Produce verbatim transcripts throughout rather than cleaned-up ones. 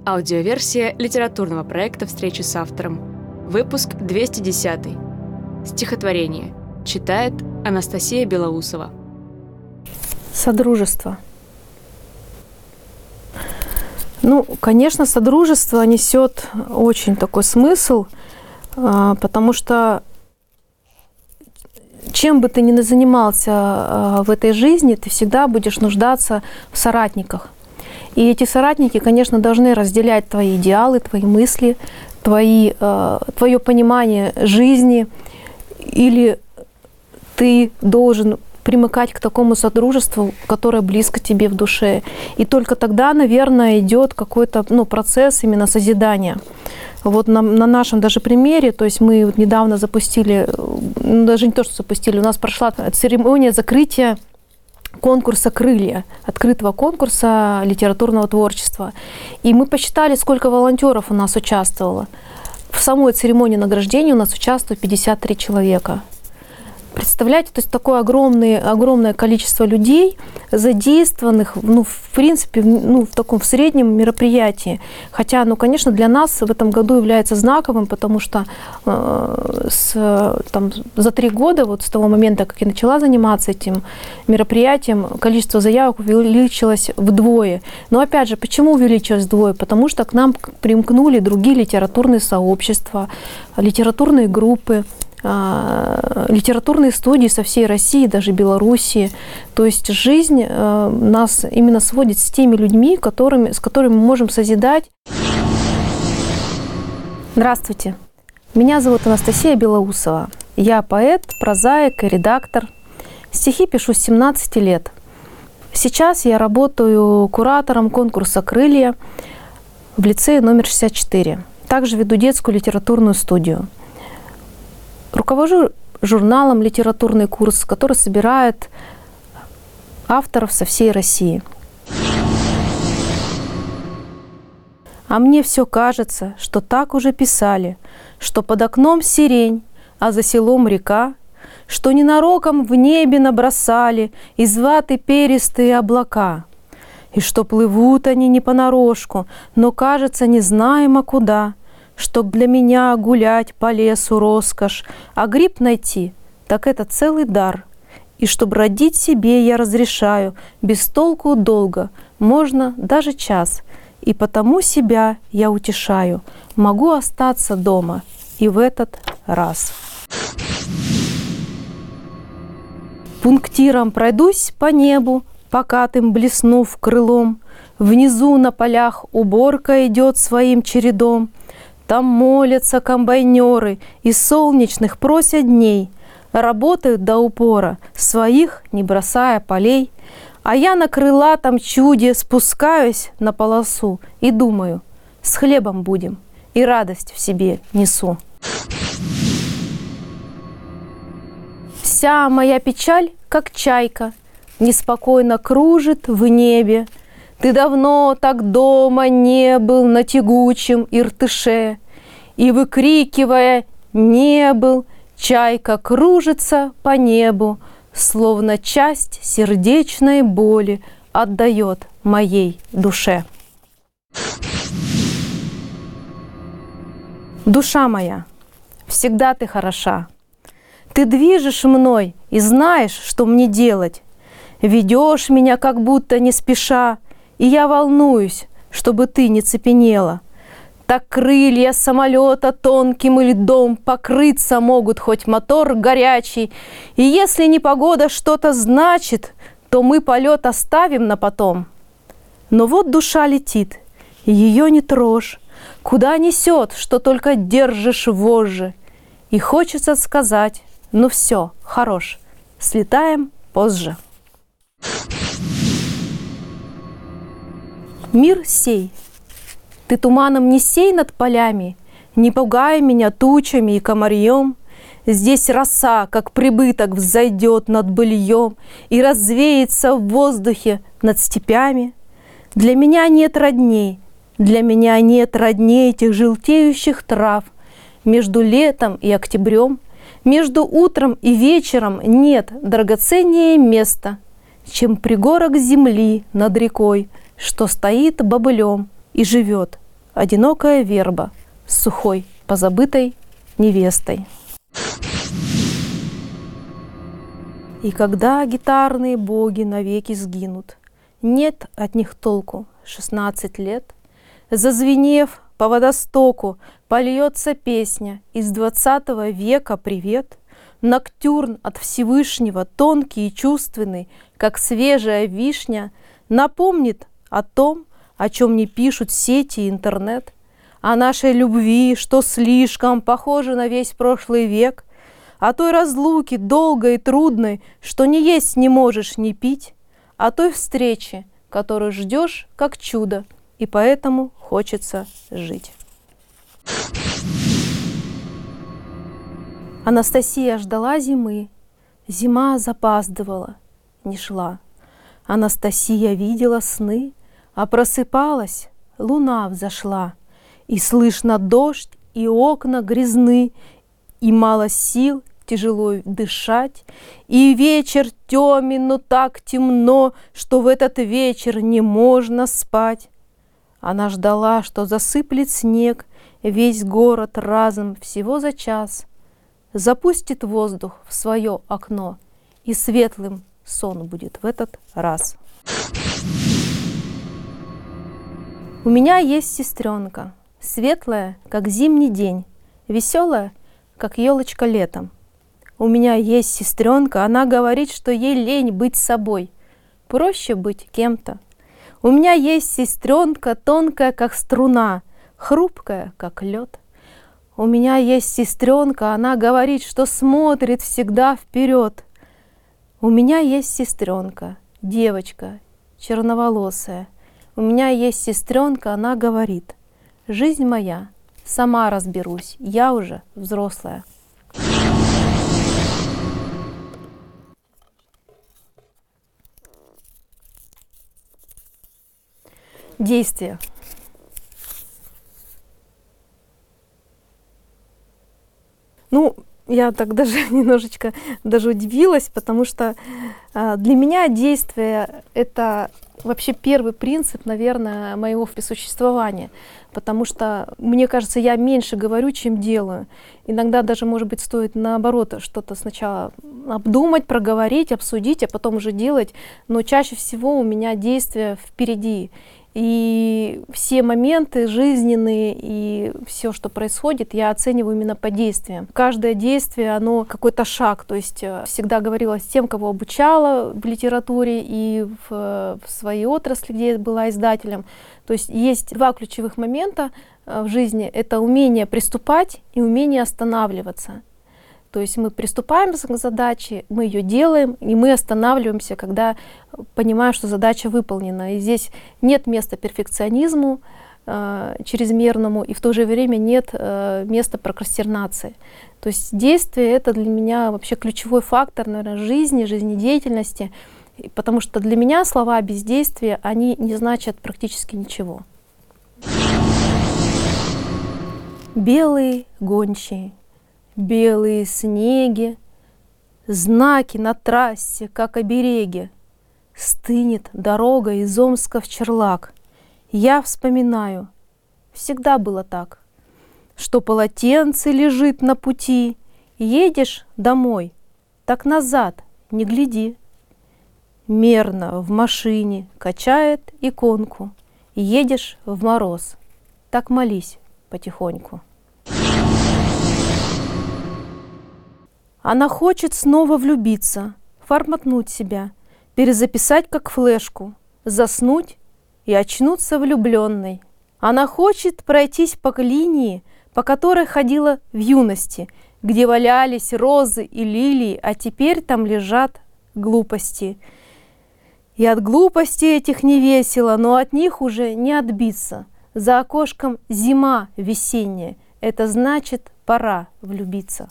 Аудиоверсия литературного проекта «Встречи с автором». Выпуск двести десятый. Стихотворение. Читает Анастасия Белоусова. Содружество. Ну, конечно, содружество несет очень такой смысл, потому что чем бы ты ни занимался в этой жизни, ты всегда будешь нуждаться в соратниках. И эти соратники, конечно, должны разделять твои идеалы, твои мысли, твои, твое понимание жизни, или ты должен примыкать к такому содружеству, которое близко тебе в душе. И только тогда, наверное, идет какой-то ну, процесс именно созидания. Вот на, на нашем даже примере, то есть мы вот недавно запустили, ну, даже не то, что запустили, у нас прошла церемония закрытия конкурса «Крылья», открытого конкурса литературного творчества. И мы посчитали, сколько волонтеров у нас участвовало. В самой церемонии награждения у нас участвует пятьдесят три человека. Представляете, то есть такое огромное, огромное количество людей, задействованных, ну, в принципе, ну, в таком в среднем мероприятии. Хотя, ну, конечно, для нас в этом году является знаковым, потому что э, с, там, за три года, вот с того момента, как я начала заниматься этим мероприятием, количество заявок увеличилось вдвое. Но опять же, почему увеличилось вдвое? Потому что к нам примкнули другие литературные сообщества, литературные группы, литературные студии со всей России, даже Белоруссии. То есть жизнь нас именно сводит с теми людьми, которыми, с которыми мы можем созидать. Здравствуйте. Меня зовут Анастасия Белоусова. Я поэт, прозаик и редактор. Стихи пишу с семнадцати лет. Сейчас я работаю куратором конкурса «Крылья» в лицее номер шестьдесят четыре. Также веду детскую литературную студию. Руковожу журналом «Литературный курс», который собирает авторов со всей России. А мне все кажется, что так уже писали, что под окном сирень, а за селом река, что ненароком в небе набросали из ваты перистые облака, и что плывут они не понарошку, но, кажется, незнаемо куда, чтоб для меня гулять по лесу роскошь, а гриб найти, так это целый дар. И чтоб родить себе я разрешаю, без толку долго, можно даже час. И потому себя я утешаю, могу остаться дома и в этот раз. Пунктиром пройдусь по небу, покатым блеснув крылом, внизу на полях уборка идет своим чередом. Там молятся комбайнеры, и солнечных просят дней, работают до упора, своих не бросая полей. А я на крылатом чуде спускаюсь на полосу и думаю, с хлебом будем, и радость в себе несу. Вся моя печаль, как чайка, неспокойно кружит в небе. Ты давно так дома не был на тягучем Иртыше, и, выкрикивая «не был», чайка кружится по небу, словно часть сердечной боли отдает моей душе. Душа моя, всегда ты хороша. Ты движешь мной и знаешь, что мне делать. Ведешь меня как будто не спеша, и я волнуюсь, чтобы ты не цепенела. Так крылья самолета тонким льдом покрыться могут хоть мотор горячий. И если непогода что-то значит, то мы полет оставим на потом. Но вот душа летит, и ее не трожь. Куда несет, что только держишь вожжи. И хочется сказать, ну все, хорош, слетаем позже. Мир сей, ты туманом не сей над полями, не пугай меня тучами и комарьем. Здесь роса, как прибыток, взойдет над быльем и развеется в воздухе над степями. Для меня нет родней, для меня нет родней этих желтеющих трав. Между летом и октябрем, между утром и вечером нет драгоценнее места, чем пригорок земли над рекой, что стоит бобылем и живет одинокая верба с сухой, позабытой невестой. И когда гитарные боги навеки сгинут, нет от них толку шестнадцать лет, зазвенев по водостоку, польется песня из двадцатого века «Привет». Ноктюрн от Всевышнего, тонкий и чувственный, как свежая вишня, напомнит о том, о чем не пишут сети и интернет, о нашей любви, что слишком похоже на весь прошлый век, о той разлуке долгой и трудной, что ни есть не можешь, ни пить, о той встрече, которую ждешь как чудо, и поэтому хочется жить. Анастасия ждала зимы, зима запаздывала, не шла. Анастасия видела сны, а просыпалась, луна взошла. И слышно дождь, и окна грязны, и мало сил тяжело дышать. И вечер темен, но так темно, что в этот вечер не можно спать. Она ждала, что засыплет снег весь город разом всего за час, запустит воздух в свое окно, и светлым сон будет в этот раз. У меня есть сестренка, светлая, как зимний день, веселая, как елочка летом. У меня есть сестренка, она говорит, что ей лень быть собой, проще быть кем-то. У меня есть сестренка, тонкая, как струна, хрупкая, как лед. У меня есть сестренка, она говорит, что смотрит всегда вперед. У меня есть сестренка, девочка, черноволосая. У меня есть сестренка, она говорит: жизнь моя, сама разберусь, я уже взрослая. Действие. Ну, я так даже немножечко даже удивилась, потому что э, для меня действие — это вообще первый принцип, наверное, моего существования, потому что, мне кажется, я меньше говорю, чем делаю. Иногда даже, может быть, стоит наоборот что-то сначала обдумать, проговорить, обсудить, а потом уже делать, но чаще всего у меня действие впереди. И все моменты жизненные и все, что происходит, я оцениваю именно по действиям. Каждое действие, оно какой-то шаг. То есть всегда говорила с тем, кого обучала в литературе и в, в своей отрасли, где я была издателем. То есть есть два ключевых момента в жизни. Это умение приступать и умение останавливаться. То есть мы приступаем к задаче, мы ее делаем, и мы останавливаемся, когда понимаем, что задача выполнена. И здесь нет места перфекционизму э, чрезмерному, и в то же время нет э, места прокрастинации. То есть действие — это для меня вообще ключевой фактор, наверное, жизни, жизнедеятельности, потому что для меня слова бездействия, они не значат практически ничего. Белые гончие. Белые снеги, знаки на трассе, как обереги. Стынет дорога из Омска в Черлак. Я вспоминаю, всегда было так, что полотенце лежит на пути. Едешь домой, так назад не гляди. Мерно в машине качает иконку. Едешь в мороз, так молись потихоньку. Она хочет снова влюбиться, форматнуть себя, перезаписать как флешку, заснуть и очнуться влюбленной. Она хочет пройтись по линии, по которой ходила в юности, где валялись розы и лилии, а теперь там лежат глупости. И от глупостей этих не весело, но от них уже не отбиться. За окошком зима весенняя, это значит, пора влюбиться.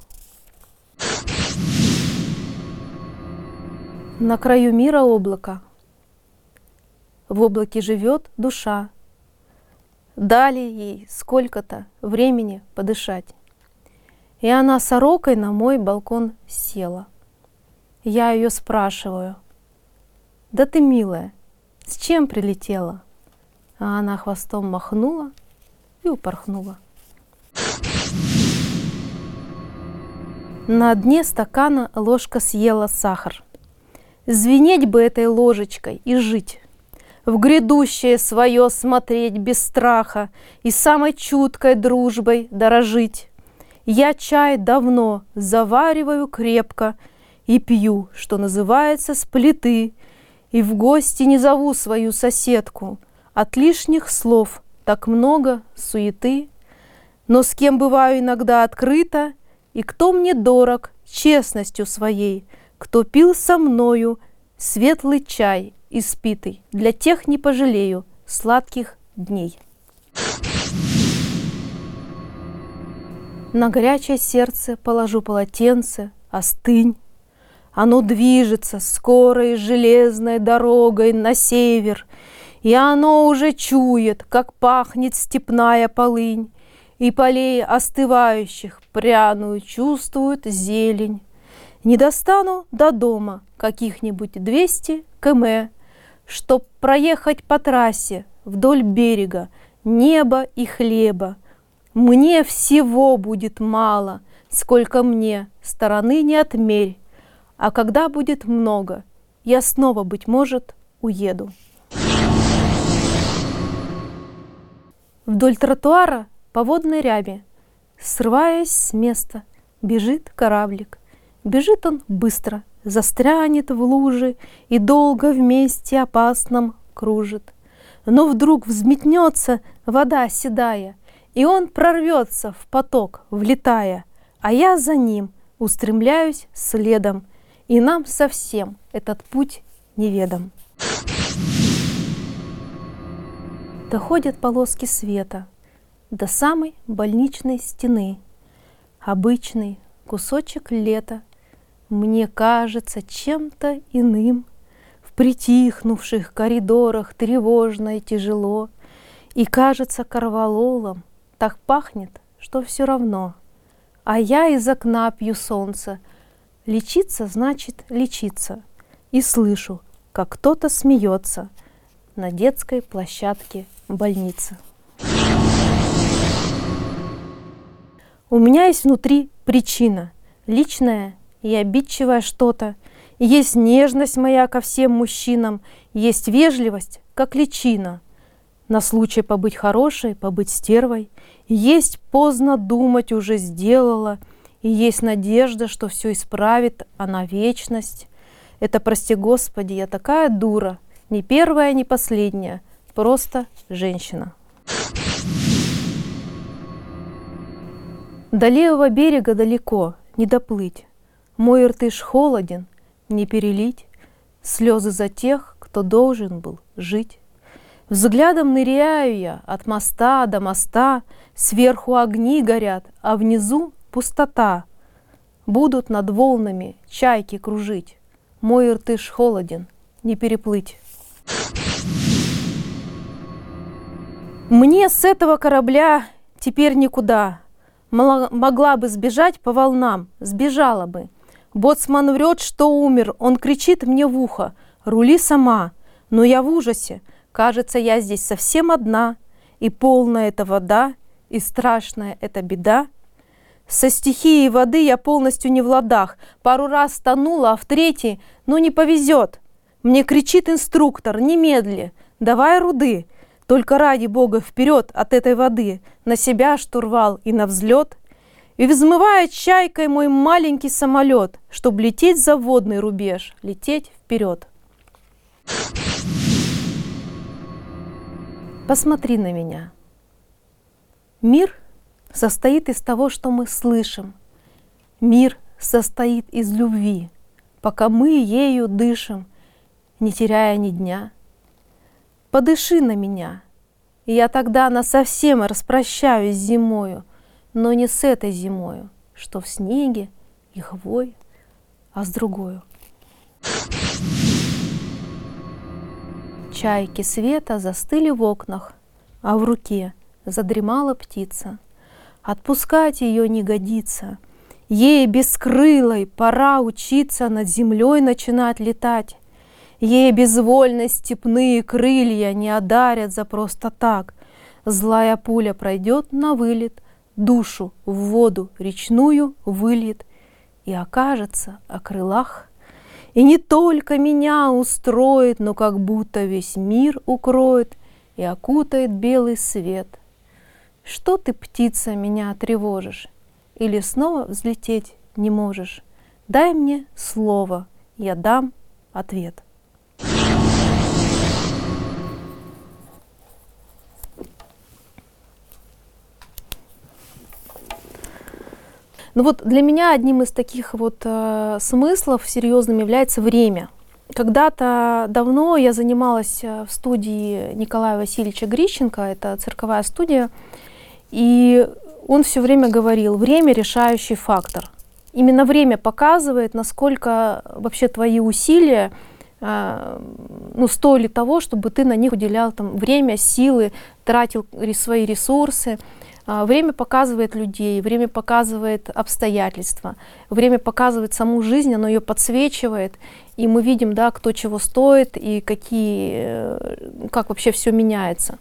На краю мира облако. В облаке живет душа. Дали ей сколько-то времени подышать. И она сорокой на мой балкон села. Я ее спрашиваю: да ты, милая, с чем прилетела? А она хвостом махнула и упорхнула. На дне стакана ложка съела сахар. Звенеть бы этой ложечкой и жить, в грядущее свое смотреть без страха и самой чуткой дружбой дорожить. Я чай давно завариваю крепко и пью, что называется, с плиты, и в гости не зову свою соседку. От лишних слов так много суеты, но с кем бываю иногда открыто, и кто мне дорог честностью своей, кто пил со мною светлый чай испитый, для тех не пожалею сладких дней. На горячее сердце положу полотенце, остынь. Оно движется скорой железной дорогой на север, и оно уже чует, как пахнет степная полынь, и полей остывающих пряную чувствует зелень. Не достану до дома каких-нибудь двести километров, чтоб проехать по трассе вдоль берега неба и хлеба. Мне всего будет мало, сколько мне, стороны не отмерь, а когда будет много, я снова, быть может, уеду. Вдоль тротуара по водной ряби, срываясь с места, бежит кораблик. Бежит он быстро, застрянет в луже и долго вместе опасном кружит. Но вдруг взметнется вода седая, и он прорвется в поток, влетая, а я за ним устремляюсь следом, и нам совсем этот путь неведом. Доходят полоски света до самой больничной стены. Обычный кусочек лета мне кажется чем-то иным. В притихнувших коридорах тревожно и тяжело, и кажется корвалолом так пахнет, что все равно. А я из окна пью солнце. Лечиться значит лечиться. И слышу, как кто-то смеется на детской площадке больницы. У меня есть внутри причина, личная и обидчивое что-то. Есть нежность моя ко всем мужчинам, есть вежливость, как личина. На случай побыть хорошей, побыть стервой. Есть поздно думать уже сделала, и есть надежда, что все исправит она вечность. Это, прости Господи, я такая дура, не первая, не последняя, просто женщина. До левого берега далеко, не доплыть. Мой ртыш холоден, не перелить. Слезы за тех, кто должен был жить. Взглядом ныряю я от моста до моста, сверху огни горят, а внизу пустота. Будут над волнами чайки кружить. Мой ртыш холоден, не переплыть. Мне с этого корабля теперь никуда. Могла бы сбежать по волнам, сбежала бы. Боцман врет, что умер, он кричит мне в ухо: рули сама. Но я в ужасе, кажется, я здесь совсем одна, и полная эта вода, и страшная эта беда. Со стихией воды я полностью не в ладах, пару раз тонула, а в третий, ну не повезет. Мне кричит инструктор: немедли, давай руды, только ради Бога вперед от этой воды, на себя штурвал и на взлет. И взмывает чайкой мой маленький самолет, чтоб лететь за водный рубеж, лететь вперед. Посмотри на меня. Мир состоит из того, что мы слышим. Мир состоит из любви, пока мы ею дышим, не теряя ни дня. Подыши на меня, и я тогда насовсем распрощаюсь с зимою, но не с этой зимою, что в снеге и хвой, а с другою. Чайки света застыли в окнах, а в руке задремала птица. Отпускать ее не годится, ей бескрылой пора учиться над землей начинать летать. Ей безвольно степные крылья не одарят за просто так. Злая пуля пройдет на вылет, душу в воду речную выльет и окажется о крылах. И не только меня устроит, но как будто весь мир укроет и окутает белый свет. Что ты, птица, меня тревожишь? Или снова взлететь не можешь? Дай мне слово, я дам ответ. Ну вот для меня одним из таких вот э, смыслов серьезным является время. Когда-то давно я занималась в студии Николая Васильевича Грищенко, это цирковая студия, и он все время говорил: время — решающий фактор. Именно время показывает, насколько вообще твои усилия э, ну, стоили того, чтобы ты на них уделял там, время, силы, тратил свои ресурсы. Время показывает людей, время показывает обстоятельства, время показывает саму жизнь, оно ее подсвечивает, и мы видим, да, кто чего стоит и какие, как вообще все меняется.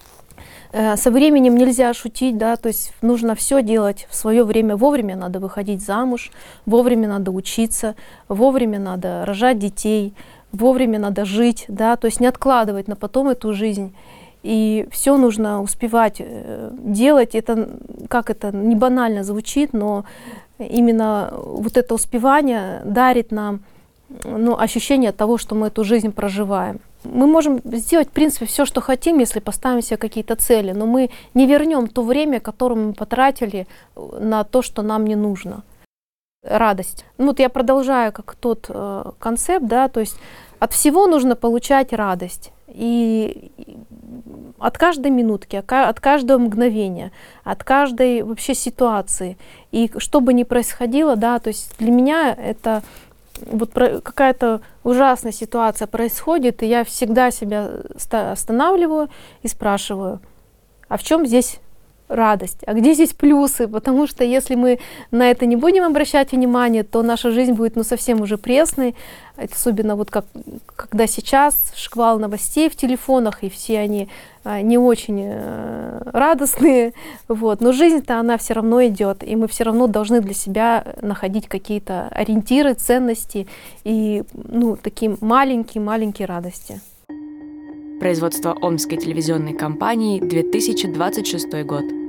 Со временем нельзя шутить, да, то есть нужно все делать в свое время. Вовремя надо выходить замуж, вовремя надо учиться, вовремя надо рожать детей, вовремя надо жить, да, то есть не откладывать на потом эту жизнь. И все нужно успевать делать. Это, как это не банально звучит, но именно вот это успевание дарит нам, ну, ощущение того, что мы эту жизнь проживаем. Мы можем сделать, в принципе, все, что хотим, если поставим себе какие-то цели, но мы не вернем то время, которое мы потратили на то, что нам не нужно. Радость. Ну, вот я продолжаю как тот э, концепт, да, то есть от всего нужно получать радость. И от каждой минутки, от каждого мгновения, от каждой вообще ситуации. И что бы ни происходило, да, то есть для меня это вот какая-то ужасная ситуация происходит, и я всегда себя останавливаю и спрашиваю: а в чем здесь радость, а где здесь плюсы? Потому что если мы на это не будем обращать внимание, то наша жизнь будет, ну, совсем уже пресной, особенно вот как когда сейчас шквал новостей в телефонах, и все они а, не очень а, радостные, вот. Но жизнь-то она все равно идет, и мы все равно должны для себя находить какие-то ориентиры, ценности и, ну, такие маленькие-маленькие радости. Производство Омской телевизионной компании, две тысячи двадцать шестой год.